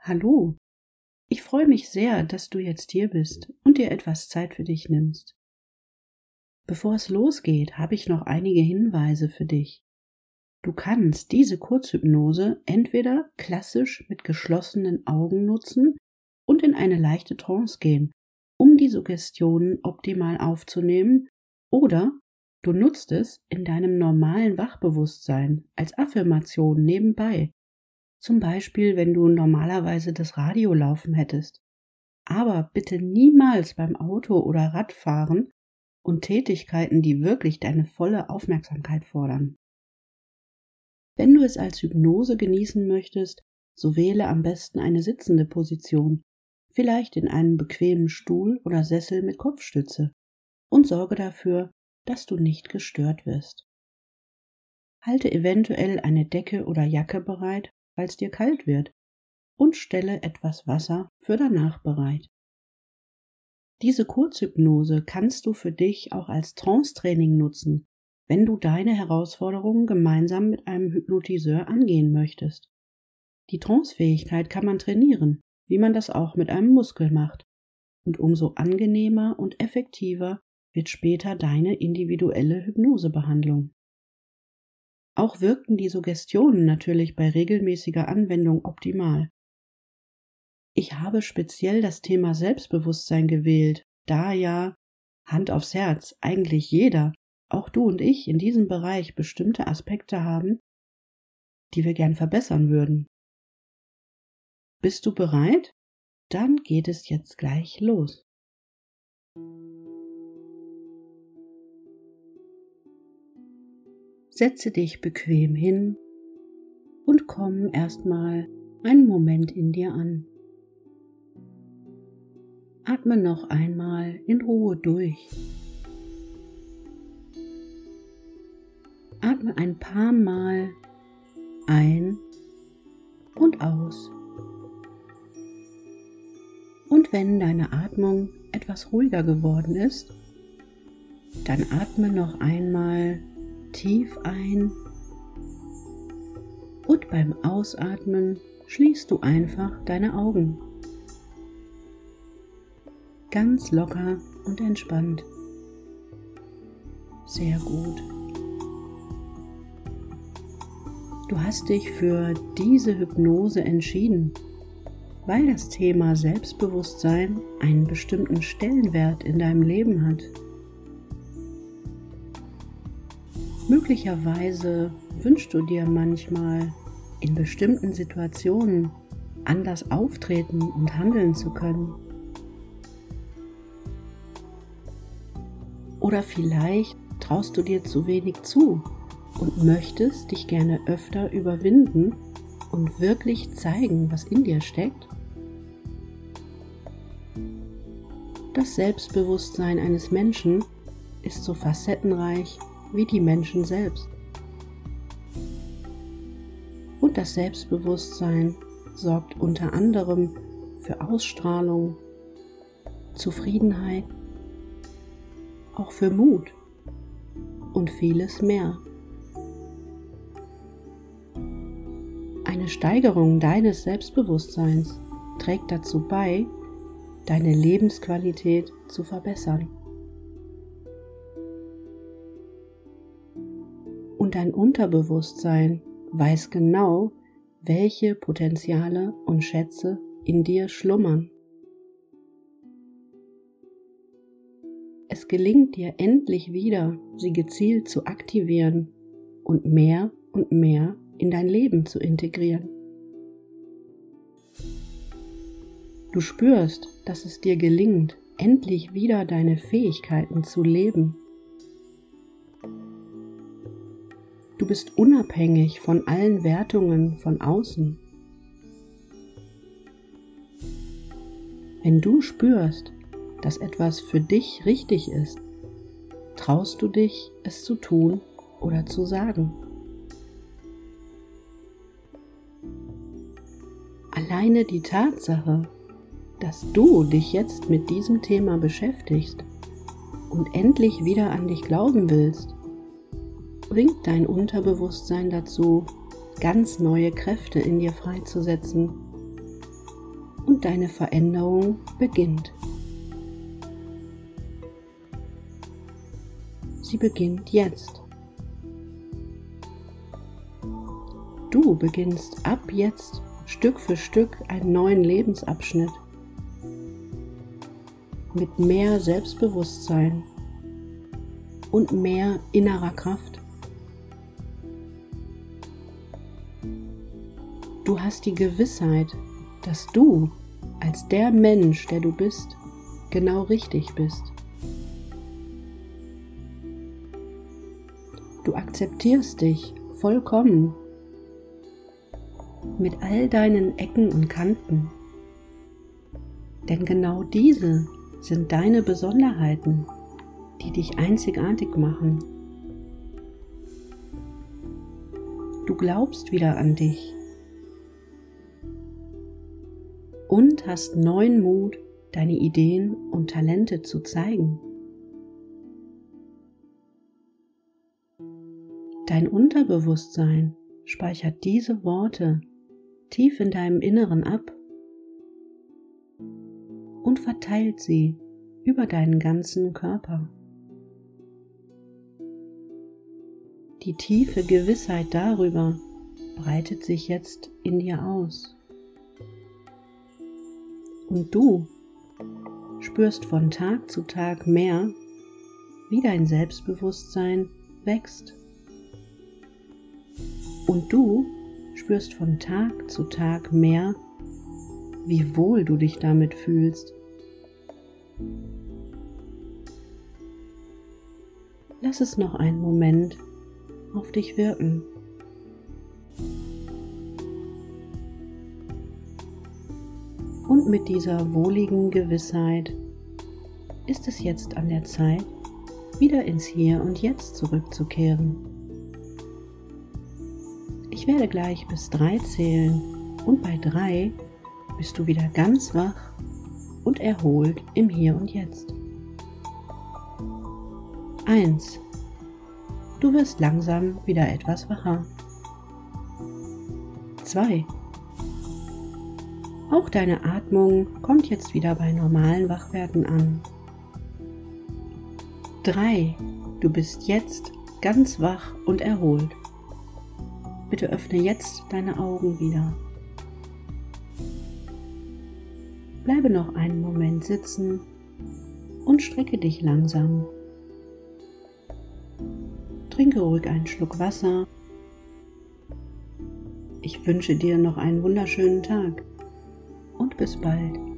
Hallo, ich freue mich sehr, dass du jetzt hier bist und dir etwas Zeit für dich nimmst. Bevor es losgeht, habe ich noch einige Hinweise für dich. Du kannst diese Kurzhypnose entweder klassisch mit geschlossenen Augen nutzen und in eine leichte Trance gehen, um die Suggestionen optimal aufzunehmen, oder du nutzt es in deinem normalen Wachbewusstsein als Affirmation nebenbei. Zum Beispiel, wenn du normalerweise das Radio laufen hättest. Aber bitte niemals beim Auto- oder Radfahren und Tätigkeiten, die wirklich deine volle Aufmerksamkeit fordern. Wenn du es als Hypnose genießen möchtest, so wähle am besten eine sitzende Position, vielleicht in einem bequemen Stuhl oder Sessel mit Kopfstütze, und sorge dafür, dass du nicht gestört wirst. Halte eventuell eine Decke oder Jacke bereit, falls dir kalt wird, und stelle etwas Wasser für danach bereit. Diese Kurzhypnose kannst du für dich auch als Trance-Training nutzen, wenn du deine Herausforderungen gemeinsam mit einem Hypnotiseur angehen möchtest. Die Trance-Fähigkeit kann man trainieren, wie man das auch mit einem Muskel macht, und umso angenehmer und effektiver wird später deine individuelle Hypnosebehandlung. Auch wirken die Suggestionen natürlich bei regelmäßiger Anwendung optimal. Ich habe speziell das Thema Selbstbewusstsein gewählt, da ja, Hand aufs Herz, eigentlich jeder, auch du und ich, in diesem Bereich bestimmte Aspekte haben, die wir gern verbessern würden. Bist du bereit? Dann geht es jetzt gleich los. Setze dich bequem hin und komm erstmal einen Moment in dir an. Atme noch einmal in Ruhe durch. Atme ein paar Mal ein und aus. Und wenn deine Atmung etwas ruhiger geworden ist, dann atme noch einmal tief ein und beim Ausatmen schließt du einfach deine Augen. Ganz locker und entspannt. Sehr gut. Du hast dich für diese Hypnose entschieden, weil das Thema Selbstbewusstsein einen bestimmten Stellenwert in deinem Leben hat. Möglicherweise wünschst du dir manchmal, in bestimmten Situationen anders auftreten und handeln zu können. Oder vielleicht traust du dir zu wenig zu und möchtest dich gerne öfter überwinden und wirklich zeigen, was in dir steckt. Das Selbstbewusstsein eines Menschen ist so facettenreich wie die Menschen selbst. Und das Selbstbewusstsein sorgt unter anderem für Ausstrahlung, Zufriedenheit, auch für Mut und vieles mehr. Eine Steigerung deines Selbstbewusstseins trägt dazu bei, deine Lebensqualität zu verbessern. Und dein Unterbewusstsein weiß genau, welche Potenziale und Schätze in dir schlummern. Es gelingt dir endlich wieder, sie gezielt zu aktivieren und mehr in dein Leben zu integrieren. Du spürst, dass es dir gelingt, endlich wieder deine Fähigkeiten zu leben. Du bist unabhängig von allen Wertungen von außen. Wenn du spürst, dass etwas für dich richtig ist, traust du dich, es zu tun oder zu sagen. Alleine die Tatsache, dass du dich jetzt mit diesem Thema beschäftigst und endlich wieder an dich glauben willst, bringt dein Unterbewusstsein dazu, ganz neue Kräfte in dir freizusetzen und deine Veränderung beginnt. Sie beginnt jetzt. Du beginnst ab jetzt Stück für Stück einen neuen Lebensabschnitt mit mehr Selbstbewusstsein und mehr innerer Kraft. Du hast die Gewissheit, dass du als der Mensch, der du bist, genau richtig bist. Du akzeptierst dich vollkommen mit all deinen Ecken und Kanten, denn genau diese sind deine Besonderheiten, die dich einzigartig machen. Du glaubst wieder an dich und hast neuen Mut, deine Ideen und Talente zu zeigen. Dein Unterbewusstsein speichert diese Worte tief in deinem Inneren ab und verteilt sie über deinen ganzen Körper. Die tiefe Gewissheit darüber breitet sich jetzt in dir aus. Und du spürst von Tag zu Tag mehr, wie dein Selbstbewusstsein wächst. Und du spürst von Tag zu Tag mehr, wie wohl du dich damit fühlst. Lass es noch einen Moment auf dich wirken. Und mit dieser wohligen Gewissheit ist es jetzt an der Zeit, wieder ins Hier und Jetzt zurückzukehren. Ich werde gleich bis 3 zählen und bei 3 bist du wieder ganz wach und erholt im Hier und Jetzt. 1. Du wirst langsam wieder etwas wacher. 2. Auch deine Atmung kommt jetzt wieder bei normalen Wachwerten an. 3. Du bist jetzt ganz wach und erholt. Bitte öffne jetzt deine Augen wieder. Bleibe noch einen Moment sitzen und strecke dich langsam. Trinke ruhig einen Schluck Wasser. Ich wünsche dir noch einen wunderschönen Tag und bis bald.